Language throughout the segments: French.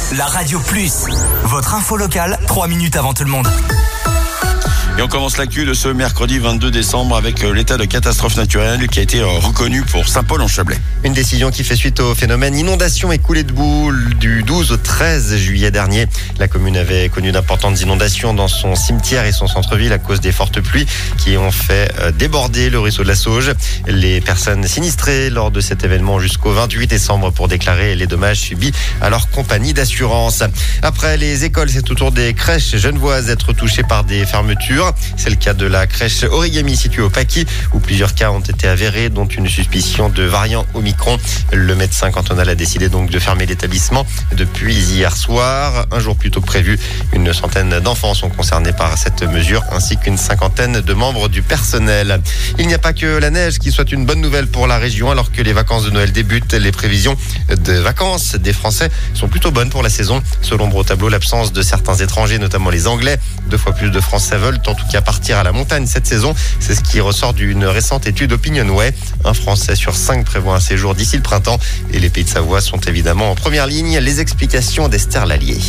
la Radio Plus. Votre info locale, 3 minutes avant tout le monde. Et on commence l'actu de ce mercredi 22 décembre avec l'état de catastrophe naturelle qui a été reconnu pour Saint-Paul-en-Chablais. Une décision qui fait suite au phénomène inondation et coulée de boue du 12 au 13 juillet dernier. La commune avait connu d'importantes inondations dans son cimetière et son centre-ville à cause des fortes pluies qui ont fait déborder le ruisseau de la Sauge. Les personnes sinistrées lors de cet événement jusqu'au 28 décembre pour déclarer les dommages subis à leur compagnie d'assurance. Après les écoles, c'est au tour des crèches genevoises d'être touchées par des fermetures. C'est le cas de la crèche Origami située au Paquis où plusieurs cas ont été avérés, dont une suspicion de variant Omicron. Le médecin cantonal a décidé donc de fermer l'établissement depuis hier soir. Un jour plus tôt que prévu, une centaine d'enfants sont concernés par cette mesure ainsi qu'une cinquantaine de membres du personnel. Il n'y a pas que la neige qui soit une bonne nouvelle pour la région alors que les vacances de Noël débutent. Les prévisions de vacances des Français sont plutôt bonnes pour la saison. Selon au tableau, l'absence de certains étrangers, notamment les Anglais. 2 fois plus de Français veulent en tout cas partir à la montagne cette saison. C'est ce qui ressort d'une récente étude Opinionway. Un Français sur 5 prévoit un séjour d'ici le printemps. Et les Pays de Savoie sont évidemment en première ligne. Les explications d'Esther Lallier.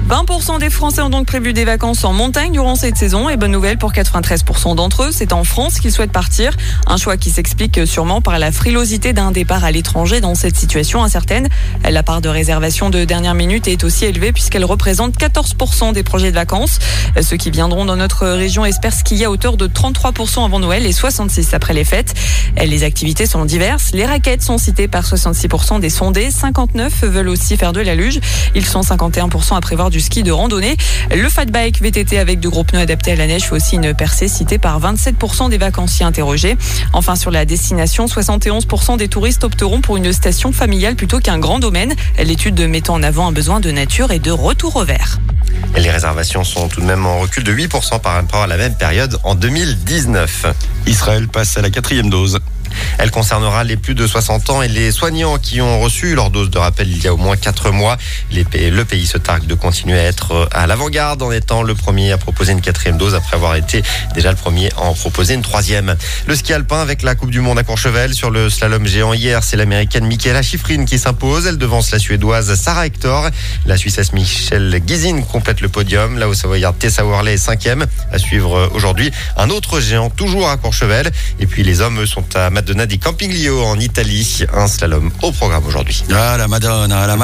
20% des Français ont donc prévu des vacances en montagne durant cette saison. Et bonne nouvelle pour 93% d'entre eux, c'est en France qu'ils souhaitent partir. Un choix qui s'explique sûrement par la frilosité d'un départ à l'étranger dans cette situation incertaine. La part de réservation de dernière minute est aussi élevée puisqu'elle représente 14% des projets de vacances. Ceux qui viendront dans notre région espèrent skier à hauteur de 33% avant Noël et 66% après les fêtes. Les activités sont diverses. Les raquettes sont citées par 66% des sondés. 59% veulent aussi faire de la luge. Ils sont 51% à prévoir du ski de randonnée. Le fat bike VTT avec de gros pneus adaptés à la neige fait aussi une percée citée par 27% des vacanciers interrogés. Enfin, sur la destination, 71% des touristes opteront pour une station familiale plutôt qu'un grand domaine. L'étude mettant en avant un besoin de nature et de retour au vert. Et les réservations sont tout de même en recul de 8% par rapport à la même période en 2019. Israël passe à la 4e dose. Elle concernera les plus de 60 ans et les soignants qui ont reçu leur dose de rappel il y a au moins 4 mois. Le pays se targue de continuer à être à l'avant-garde en étant le premier à proposer une 4e dose après avoir été déjà le premier à en proposer une 3e. Le ski alpin avec la Coupe du Monde à Courchevel. Sur le slalom géant hier, c'est l'américaine Michaela Schifrin qui s'impose. Elle devance la suédoise Sarah Hector. La suissesse Michelle Gizin complète le podium. La Haut-Savoyarde Tessa Worley est 5e. À suivre aujourd'hui un autre géant toujours à Courchevel. Et puis les hommes sont à Madonna di Campiglio en Italie. Un slalom au programme aujourd'hui. Ah, la Madonna,